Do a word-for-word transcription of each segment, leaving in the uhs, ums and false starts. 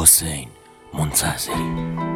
حسین منتظری.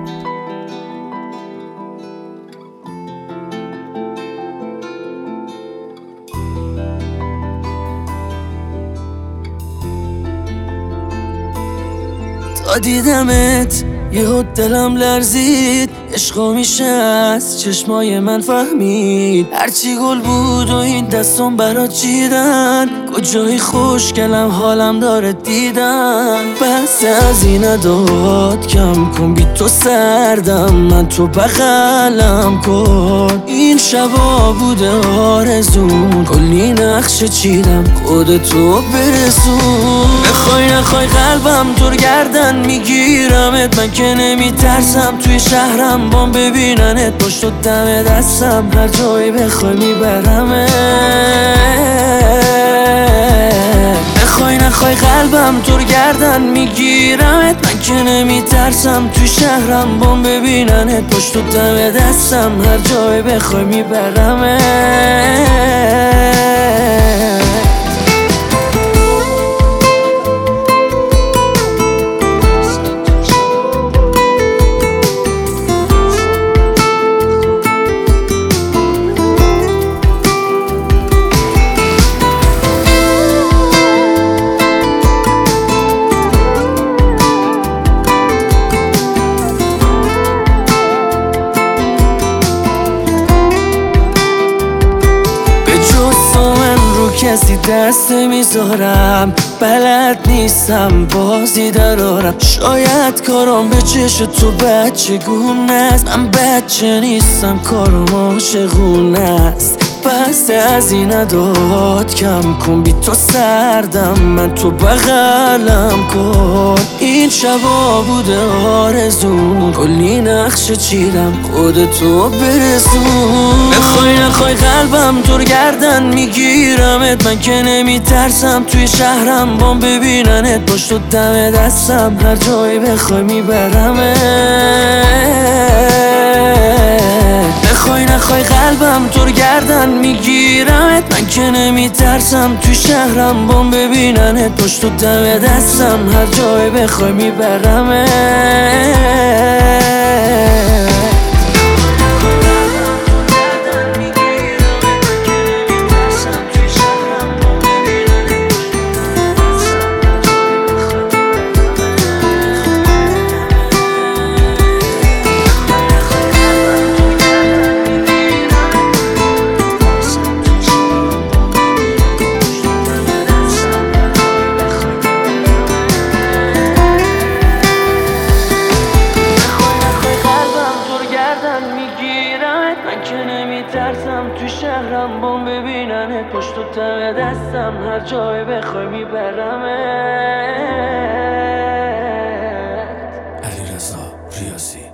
تا دیدمت یهو دلم لرزید، عشقا میشه از چشمای من فهمید. هرچی گل بود و این دستم برات چیدن، کجایی خوشگلم حالم داره دیدن. بس از این اداد کم کن، بی تو سردم، من تو بغلم کن. این شبا بوده آرزون، کلی نقشه چیدم خودتو برسون. بخوای نخوای قلبم دور گردن میگیرمت، من که نمیترسم توی شهرم بام ببیننت. پشت و دم دستم هر جایی بخوای میبرمت. بخوای نخوای قلبم دور گردن میگیرمت، من که نمیترسم توی شهرم بام ببیننت. پشت و دم دستم هر جایی بخوای میبرمت. کسی دست میذارم، بلد نیستم بازی درارم. شاید کارم به چش تو بچه گونه است، من بچه نیستم کارم عاشقونه است. بس از این اداد کم کن، بی تو سردم، من تو بغلم کن. این شبا بوده آرزون، کلی نقشه چیدم خودتو برسون. بخوای نخوای قلبم دور گردن میگیرمت، من که نمیترسم توی شهرم بام ببیننت. پشت و دم دستم هر جایی بخوای میبرمت. بخوای نخوای قلبم دور گردن میگیرمت، من که نمیترسم توی شهرم بام ببیننت. پشت و دم دستم هر جایی بخوای میبرمت. من که نمیترسم توی شهرم بام ببیننت. پشت و دم دستم هر جای بخوای میبرمت. علیرضا ریاضی.